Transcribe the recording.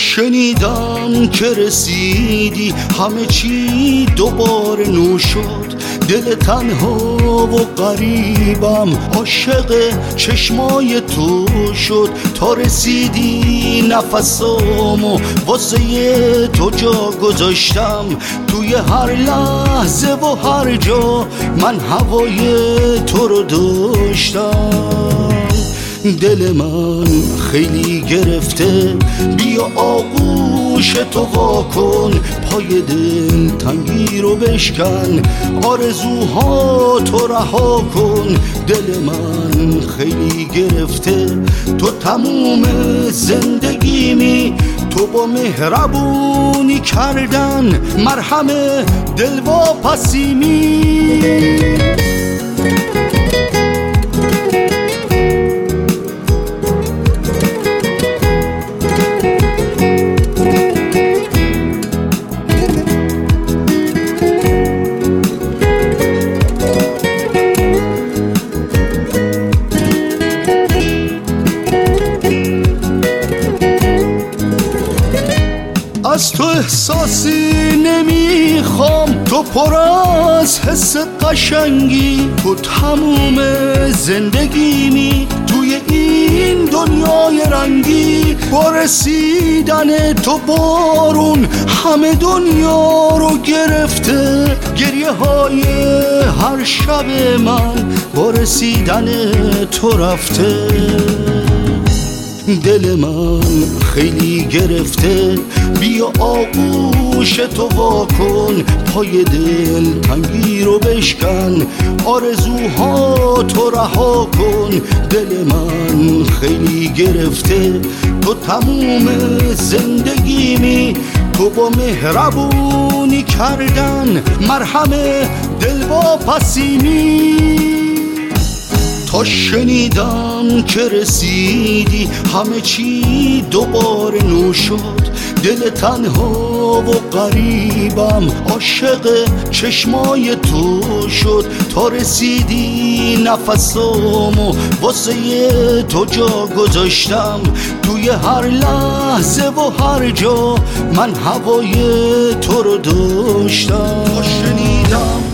شنیدم که رسیدی همه چی دوباره نو شد. دل تنها و غریبم عاشق چشمای تو شد. تا رسیدی نفسامو واسه تو جا گذاشتم. توی هر لحظه و هر جا من هوای تو رو داشتم. دل من خیلی گرفته، بیا آغوش تو وا کن. پای دل تنگی رو بشکن، آرزوها تو رها کن. دل من خیلی گرفته، تو تموم زندگیمی. تو با مهربونی کردن مرهم دل واپسیمی. از تو احساسی نمیخوام، تو پر از حس قشنگی. تو تموم زندگیمی توی این دنیای رنگی. با رسیدن تو بارون همه دنیا رو گرفته. گریه های هر شب من با رسیدن تو رفته. دل من خیلی گرفته، بیا آغوش تو وا کن. پای دل تنگی رو بشکن، آرزوها تو رها کن. دل من خیلی گرفته، تو تموم زندگیمی. تو با مهربونی کردن مرهم دل واپسیمی. تا شنیدم که رسیدی همه چی دوباره نو شد. دل تنها و غریبم عاشق چشمای تو شد. تا رسیدی نفسامو واسه تو جا گذاشتم. توی هر لحظه و هر جا من هوای تو رو داشتم. تا شنیدم